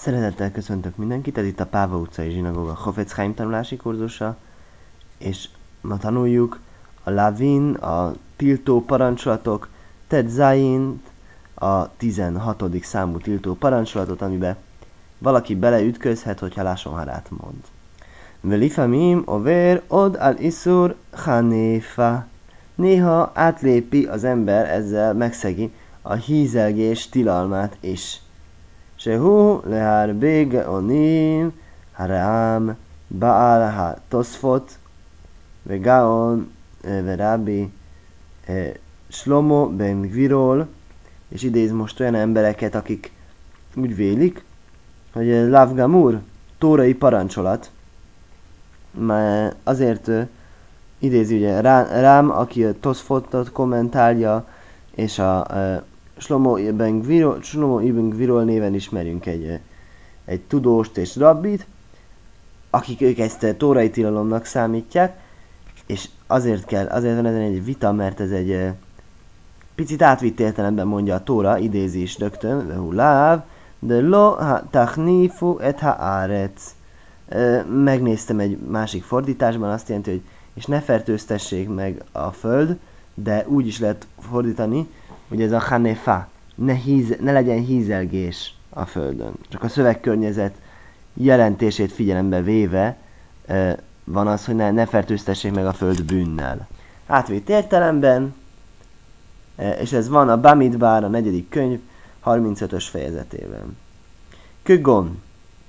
Szeretettel köszöntök mindenkit, ez itt a Páva utcai zsinagoga Chofetz Chaim tanulási kurzusa, és ma tanuljuk a Lavin, a tiltó parancsolatok, Ted Zayin, a 16. számú tiltó parancsolatot, amiben valaki beleütközhet, hogyha lashon harát mond. Velifamim over od al isur chanéfa. Néha átlépi az ember, ezzel megszegi a hízelgés tilalmát is. Shehu leharbeg onim haram baal ha tosfot vegaon verabi Shlomo ben Gvirol, és idéz most olyan embereket, akik úgy vélik, hogy Lav Gamur, tórai parancsolat, mert azért idézi ugye Rám, aki a Tosfotot kommentálja, és a Shlomo ibn Gvirol néven ismerünk egy tudóst és rabbit, akik ők ezt tórai tilalomnak számítják, és azért van ezen egy vita, mert ez egy picit átvitt értelemben mondja a Tóra, idézi is rögtön, Vehuláv, de lo tachnifu et haaretz. Megnéztem egy másik fordításban, azt jelenti, hogy és ne fertőztessék meg a föld, de úgy is lehet fordítani, hogy ez a hanefa, ne legyen hízelgés a földön. Csak a szövegkörnyezet jelentését figyelembe véve van az, hogy ne fertőztessék meg a föld bűnnel. Átvitt értelemben, és ez van a Bamidbar, a 4. könyv, 35-ös fejezetében. Kögon.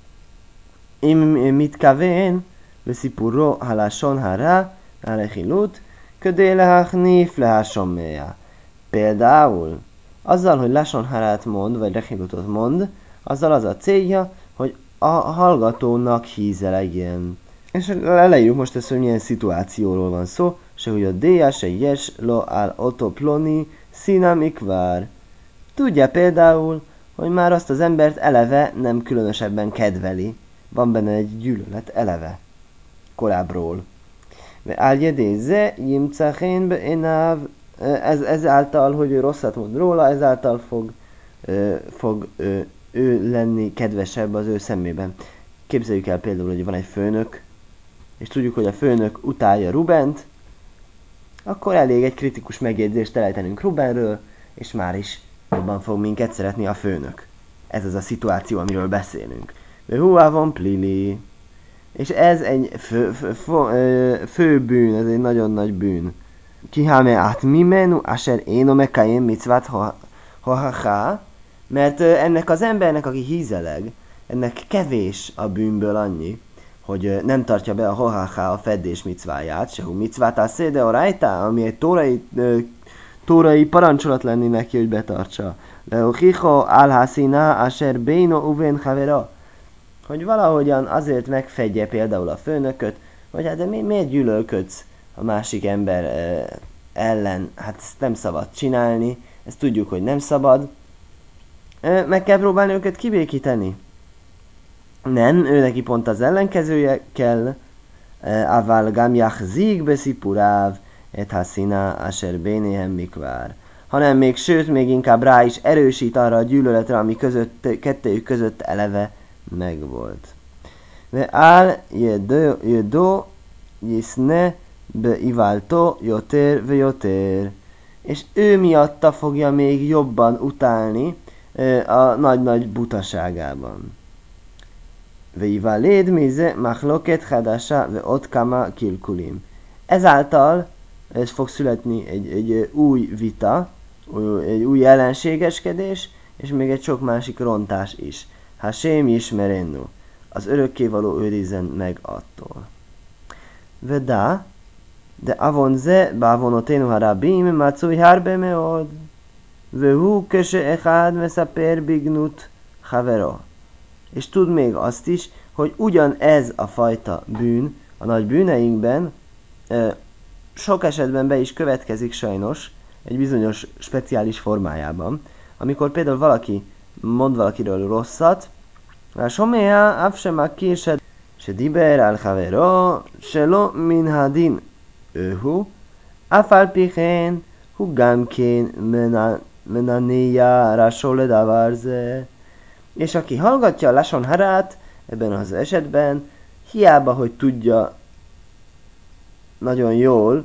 Im mitkaven, veszipurro halashon hara, alechilut, ködé lehachnif lehasommeja. Például, azzal, hogy lashon harát mond, vagy rechilutot mond, azzal az a célja, hogy a hallgatónak hízelegjen. És leírjuk most ezt, hogy milyen szituációról van szó, se hogy a déja se yes lo al otoploni szinamikvár. Tudja például, hogy már azt az embert eleve nem különösebben kedveli. Van benne egy gyűlölet eleve. Korábbról. Áljedéze jimcachén beénáv. Ezáltal, hogy ő rosszat mond róla, ezáltal fog ő lenni kedvesebb az ő szemében. Képzeljük el például, hogy van egy főnök, és tudjuk, hogy a főnök utálja Rubent, akkor elég egy kritikus megjegyzést elejtenünk Rubenről, és már is jobban fog minket szeretni a főnök. Ez az a szituáció, amiről beszélünk. Huavon plili. És ez egy fő bűn, ez egy nagyon nagy bűn. Kihame át mimenu asher éno mekajem mitzvát hohaha, mert ennek az embernek, aki hízeleg, ennek kevés a bűnből annyi, hogy nem tartja be a hohaha, a feddés micváját, sehu micvát a széde a rájtá, ami egy tórai parancsolat lenni neki, hogy betartsa. Leochicho alhaszina asher beino uven havera, hogy valahogyan azért megfedje például a főnököt, hogy hát de miért gyűlölködsz a másik ember ellen, hát ezt nem szabad csinálni, ezt tudjuk, hogy nem szabad. Meg kell próbálni őket kibékíteni. Nem, ő neki pont az ellenkezője kell. Aval gam yachzik beszipuráv et haszina asher bénéhem mikvár. Hanem még inkább rá is erősít arra a gyűlöletre, ami kettőjük között eleve megvolt. Ve al jedó jiszne beiváltó jotér ve jotér. És ő miatta fogja még jobban utálni a nagy-nagy butaságában. Veivaléd mize machloket hadasha ve ott kama kilkulim. Ezáltal ez fog születni egy új vita, egy új ellenségeskedés, és még egy sok másik rontás is. Hashem yishmerennu. Az örökkévaló őrizzen meg attól. Veda, de avonze bavonotenu harabim macui harbe meod. Vehu köse echad meszaper bignut havero. És tud még azt is, hogy ugyan ez a fajta bűn a nagy bűneinkben sok esetben be is következik sajnos egy bizonyos speciális formájában. Amikor például valaki mond valakiről rosszat, Somea afsema kirsed se diber al havero shelo min hadin őhu afal pichen hu gamkén menania rasole davarze. És aki hallgatja a lashon harát, ebben az esetben, hiába, hogy tudja nagyon jól,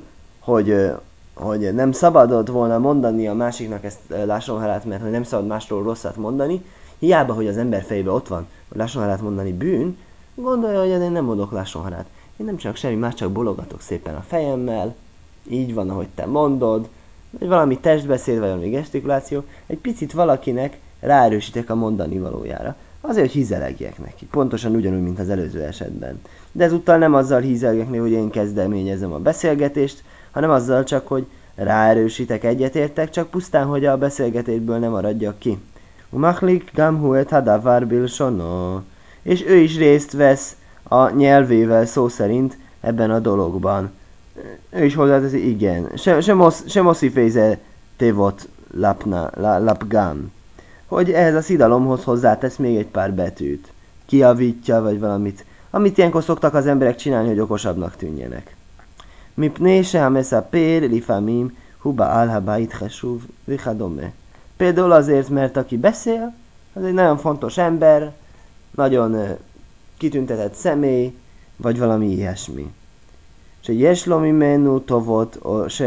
hogy nem szabadott volna mondani a másiknak ezt lashon harát, mert hogy nem szabad másról rosszat mondani, hiába, hogy az ember fejébe ott van, hogy lashon harát mondani bűn, gondolja, hogy én nem mondok lashon harát. Én nem csinálok semmi más, csak bologatok szépen a fejemmel, így van, ahogy te mondod, vagy valami testbeszéd, vagy valami gesztikuláció, egy picit valakinek ráerősítek a mondani valójára. Azért, hogy hízelegjek neki. Pontosan ugyanúgy, mint az előző esetben. De ezúttal nem azzal hízelgek neki, hogy én kezdeményezem a beszélgetést, hanem azzal csak, hogy ráerősítek, egyetértek, csak pusztán, hogy a beszélgetésből nem maradjak ki. Umachlik gamhu et hadavar bilsono. És ő is részt vesz a nyelvével szó szerint ebben a dologban. Ő is hozzáteszi, igen. Se mosziféze tévot lapgám. Hogy ehhez a szidalomhoz hozzátesz még egy pár betűt. Kiavítja, vagy valamit. Amit ilyenkor szoktak az emberek csinálni, hogy okosabbnak tűnjenek. Mipné se hamesza pér lifamim huba alhabait chesúv vichadome. Például azért, mert aki beszél, az egy nagyon fontos ember, nagyon kitüntetett személy, vagy valami ilyesmi. Se jeslomi menu tovot, se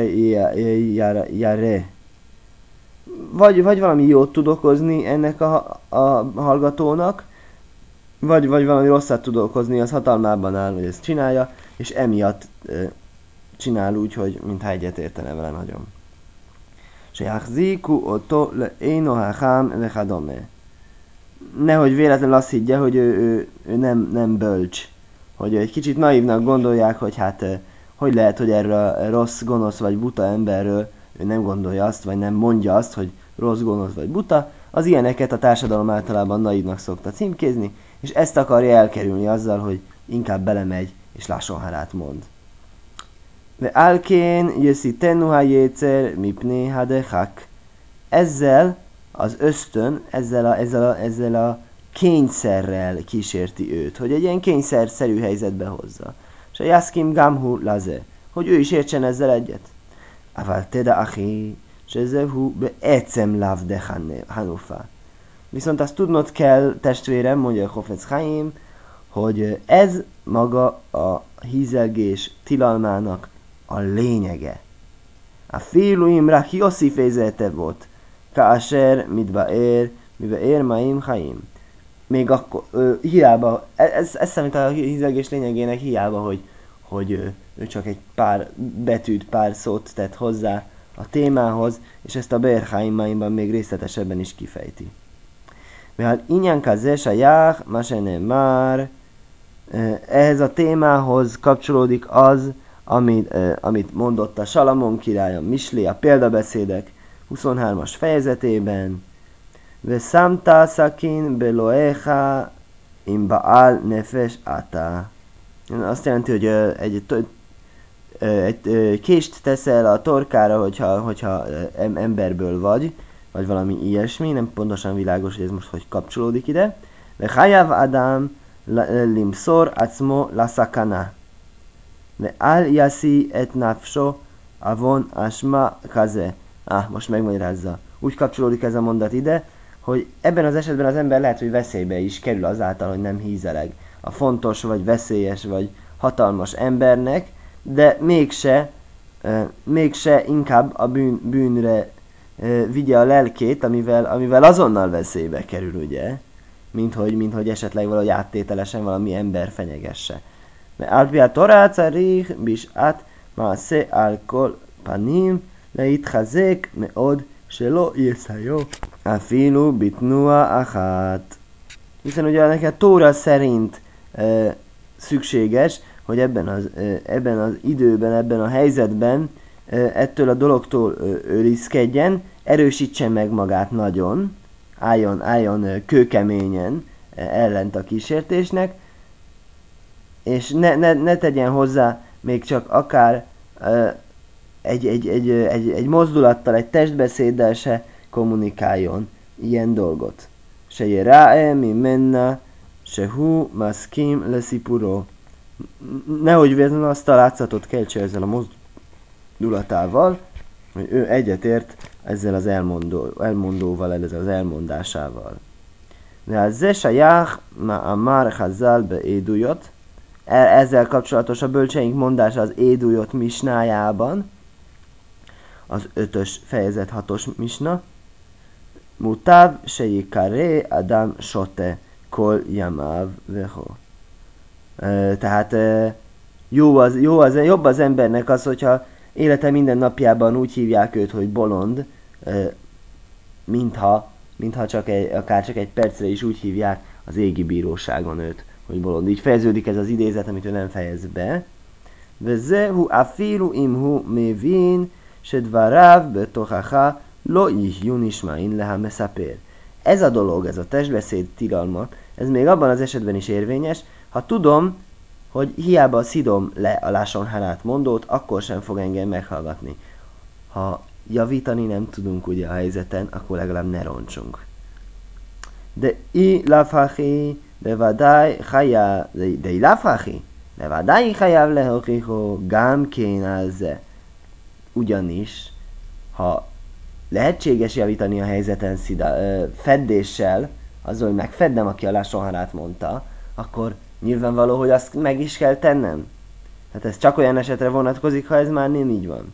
jare. Vagy valami jót tud okozni ennek a hallgatónak, vagy valami rosszat tud okozni, az hatalmában áll, hogy ezt csinálja, és emiatt csinál úgy, hogy mintha egyet értene vele nagyon. Se jachziku oto le éno hachám vechadome. Nehogy véletlenül azt higgye, hogy ő nem bölcs. Hogy egy kicsit naívnak gondolják, hogy hát hogy lehet, hogy erről a rossz, gonosz vagy buta emberről ő nem gondolja azt, vagy nem mondja azt, hogy rossz, gonosz vagy buta. Az ilyeneket a társadalom általában naívnak szokta címkézni, és ezt akarja elkerülni azzal, hogy inkább belemegy, és lashon harát mond. Ve alkén jöszi tennuha jétszer mipné hadechak. Ezzel az ösztön, ezzel a kényszerrel kísérti őt, hogy egy ilyen kényszerszerű helyzetbe hozza. És a jaszkim gamhu laze, hogy ő is értsen ezzel egyet. Aval teda achi, sezehu be ecem lavde hanufa. Viszont azt tudnod kell, testvérem, mondja a Chofetz Chaim, hogy ez maga a hízelgés tilalmának a lényege. A filuim raki oszifézete volt, kaaser mibe ér maim chaim. Még akkor, hiába, ez számít a hízelgés lényegének hiába, hogy ő csak egy pár betűt, pár szót tett hozzá a témához, és ezt a Be'er Chaimban még részletesebben is kifejti. Mert inyan kazes a jár, masene már, ehhez a témához kapcsolódik az, amit mondott a Salamon király, a Misli, a példabeszédek 23-as fejezetében. Ve számta szakin beloecha im baal nefes ata. Azt jelenti, hogy egy kést teszel a torkára, hogyha emberből vagy valami ilyesmi, nem pontosan világos, hogy ez most hogy kapcsolódik ide. Ve chayav adam limszor acmo la szakana. Ve al yaszi et nafsho avon asma kaze. Most megmagyarázza. Úgy kapcsolódik ez a mondat ide, hogy ebben az esetben az ember lehet, hogy veszélybe is kerül azáltal, hogy nem hízeleg a fontos, vagy veszélyes, vagy hatalmas embernek, de mégse inkább a bűnre vigye a lelkét, amivel azonnal veszélybe kerül, ugye? Mint hogy esetleg valahogy áttételesen valami ember fenyegesse. Mert Alpia Torá Carich Bisát Maase Alkol Panim Leitchazek Meod Selo Yeshayo Afilu Bitnua Achat. Hiszen ugye neked Tóra szerint szükséges, hogy ebben az időben, ebben a helyzetben ettől a dologtól őrizkedjen, erősítse meg magát nagyon, álljon kőkeményen ellent a kísértésnek, és ne tegyen hozzá még csak akár egy mozdulattal, egy testbeszéddel se kommunikáljon ilyen dolgot. Se jerae mi menna, se hu maskim leszipuro. Nehogy véletlenül azt a látszatot keltse ezzel a mozdulatával, hogy ő egyetért ezzel az elmondóval, ezzel az elmondásával. זה שייך מאמר חז"ל בעדויות. Ezzel kapcsolatos a bölcseink mondása az édujot misnájában, az 5-ös fejezet 6-os misna. Mutav sheyikaré adam sote kol yamav veho. Tehát jobb az embernek az, hogyha élete minden napjában úgy hívják őt, hogy bolond, mintha akár csak egy percre is úgy hívják az égi bíróságon őt, hogy bolond. Így fejeződik ez az idézet, amit ő nem fejez be. Vezehu afilu imhu mevin sedvarav betochacha lo ihyun ismain leha mesapér. Ez a dolog, ez a testbeszéd tilalma, ez még abban az esetben is érvényes, ha tudom, hogy hiába szidom le a lásson harát mondót, akkor sem fog engem meghallgatni. Ha javítani nem tudunk ugye a helyzeten, akkor legalább ne roncsunk. De ilafhachi bevadai chayav lehochicho gám kénálze. Ugyanis, ha lehetséges javítani a helyzeten feddéssel, azzal, hogy megfeddem, aki a lásonharát mondta, akkor nyilvánvaló, hogy azt meg is kell tennem. Hát ez csak olyan esetre vonatkozik, ha ez már nem így van.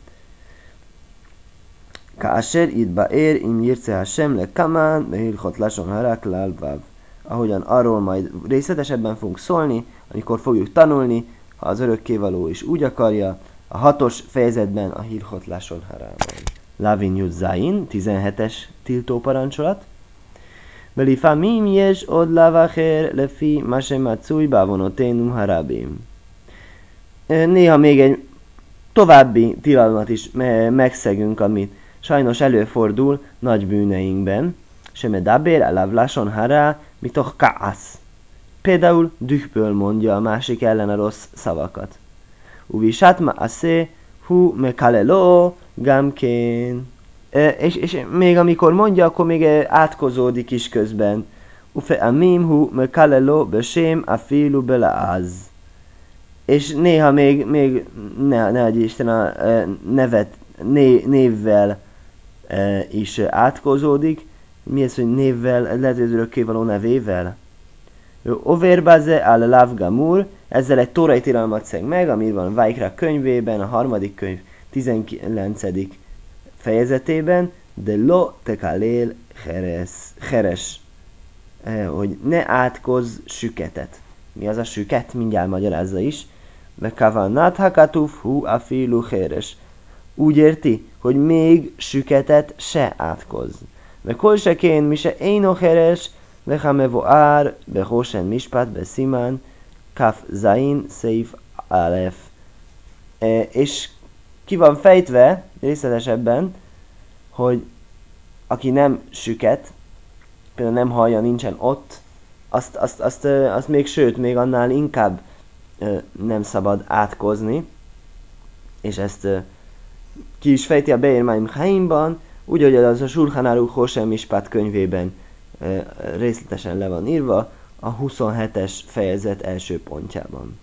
Kásser itt baér im jirce Hashem le kamán behilchot lásonhará klál vav. Ahogyan arról majd részletesebben fogunk szólni, amikor fogjuk tanulni, ha az örökkévaló is úgy akarja, a 6-os fejezetben a Hilchot lásonharában. Lavin Judzain, 17-es tiltó parancsolat. Belifamim jes od lavacher lefi masematsui bavonoténum harabim. Néha még egy további tilalmat is megszegünk, amit sajnos előfordul nagy bűneinkben. Semedaber alav lásonhará mitoch kász. Például dühből mondja a másik ellen a rossz szavakat. Uvisát ma'aseh hu mekalelo gamkén. És még amikor mondja, akkor még átkozódik is közben. Ufe amim hu mekalelo besém afilu belaaz. És néha még ne adj Isten a névvel is átkozódik. Mi ez, hogy névvel, lehet, hogy az örökkévaló nevével? Overbaze al lav gamur, ezzel egy tórai tilalmat szeg meg, ami van Vajkra könyvében, a 3. könyv 19. fejezetében, de lo tekalél heres, hogy ne átkozz süketet. Mi az a süket? Mindjárt magyarázza is. Ve kavanat hakatuf hu afilu heres. Úgy érti, hogy még süketet se átkozz. Ve kol sekén mi se éno heres, Vecha mevoár, behósen mispát, beszimán, kaf zain, seif alef. És ki van fejtve részletesebben, hogy aki nem süket, például nem hallja, nincsen ott, azt még sőt, még annál inkább nem szabad átkozni, és ezt ki is fejti a Be'er Maim Chaimban, úgy, hogy az a Shulchan Aruch Hosem Mispát könyvében részletesen le van írva, a 27-es fejezet első pontjában.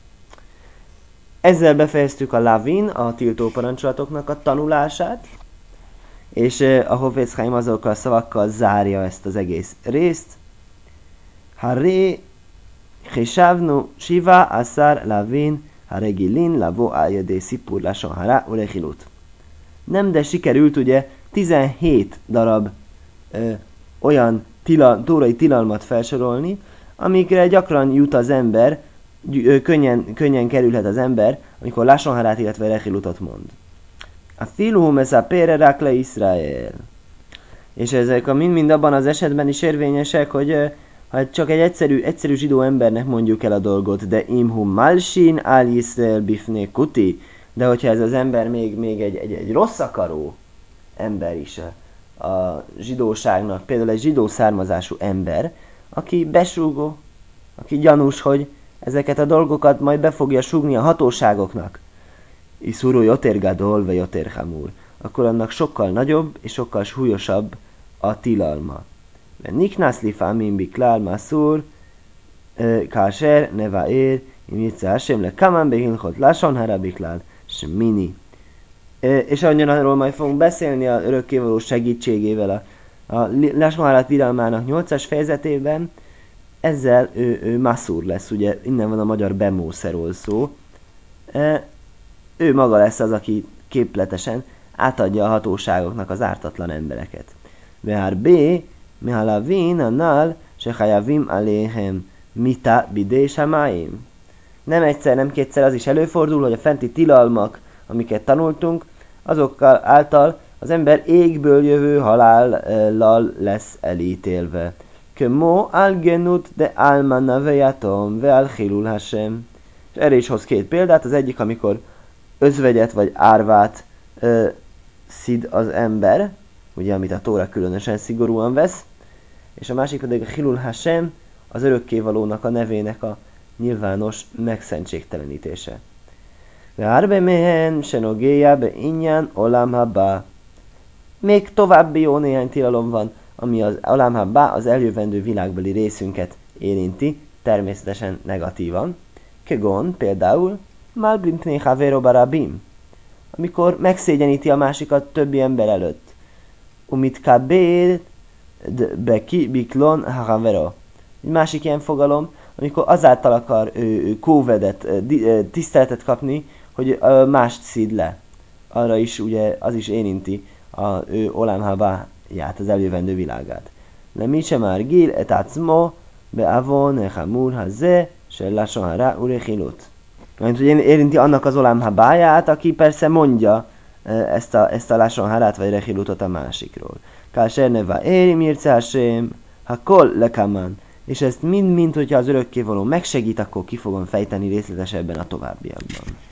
Ezzel befejeztük a Lavin, a tiltó parancsolatoknak a tanulását, és a Hafetz Chaim azokkal a szavakkal zárja ezt az egész részt. Haré Chishavnu Shiva Asar Lavin Haregilin Lavo Aljadé Szipur Lashon Hara Ulechilut. Nem, de sikerült ugye 17 darab olyan tórai tilalmat felsorolni, amikre gyakran jut az ember, könnyen kerülhet az ember, amikor lásonharát, illetve rechilutot mond. A filuhum ez a pére rakle Israel. És ezek a mind abban az esetben is érvényesek, hogy ha csak egy egyszerű zsidó embernek mondjuk el a dolgot, de imhum malsin al Yisrael bifne kuti, de hogyha ez az ember még egy rossz akaró ember is a zsidóságnak, például egy zsidó származású ember, aki besúgó, aki gyanús, hogy ezeket a dolgokat majd be fogja súgni a hatóságoknak. Iszurú jotér gadol, vagy jotér hamur. Akkor annak sokkal nagyobb és sokkal súlyosabb a tilalma. Niknász lifámin biklál mászúr, káser, nevaér, imitze Hashem le kamán behilchot lásonhára biklál, smini. És annyian arról majd fogunk beszélni a örökkévaló segítségével A Lásonhára tilalmának 8-as fejezetében ezzel ő Masszúr lesz, ugye innen van a magyar bemószerol szó. Ő maga lesz az, aki képletesen átadja a hatóságoknak az ártatlan embereket. Vehár B, mehalavin annal, se hajavim aléhem mita bidé samáim. Nem egyszer, nem kétszer az is előfordul, hogy a fenti tilalmak, amiket tanultunk, azokkal által az ember égből jövő halállal lesz elítélve. Kömó algenut de almana vejatom ve alchilul hasem. És erre is hoz két példát, az egyik, amikor özvegyet vagy árvát szid az ember, ugye, amit a Tóra különösen szigorúan vesz, és a másik pedig a Chilul Hashem, az örökkévalónak a nevének a nyilvános megszentségtelenítése. Várbe mehen senogéja be inyan olam habba. Még további jó néhány tilalom van, ami az olam habba, az eljövendő világbeli részünket érinti, természetesen negatívan. Kegon például malbimtné havero barabim, amikor megszégyeníti a másikat többi ember előtt. Umit kabéd beki biklon havero. Egy másik ilyen fogalom, amikor azáltal akar kóvedet, tiszteletet kapni, hogy mást szid le. Arra is ugye az is érinti a olam habáját, az eljövendő világát. Le mi sem már gil et acmo be avon echamur haze se lashon hara urechilut. Mert ugye érinti annak az olam habáját, aki persze mondja ezt a lashon harát vagy rechilutot a másikról. Kásher neva éri mirce hasem, ha kol lekaman. És ezt mind-mind, hogyha az örökkévaló megsegít, akkor ki fogom fejteni részletesebben a továbbiakban.